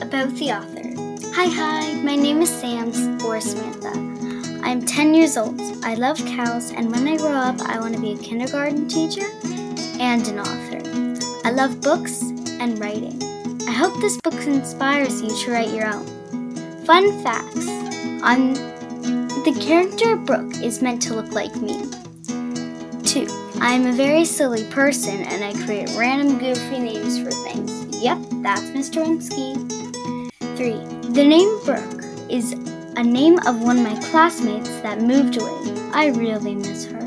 About the author. Hi, my name is Sams or Samantha. I'm 10 years old. I love cows, and when I grow up, I want to be a kindergarten teacher and an author. I love books and writing. I hope this book inspires you to write your own. Fun facts. The character Brooke is meant to look like me. 2. I'm a very silly person, and I create random goofy names for things. Yep, that's Mr. Winsky. 3. The name Brooke is a name of one of my classmates that moved away. I really miss her.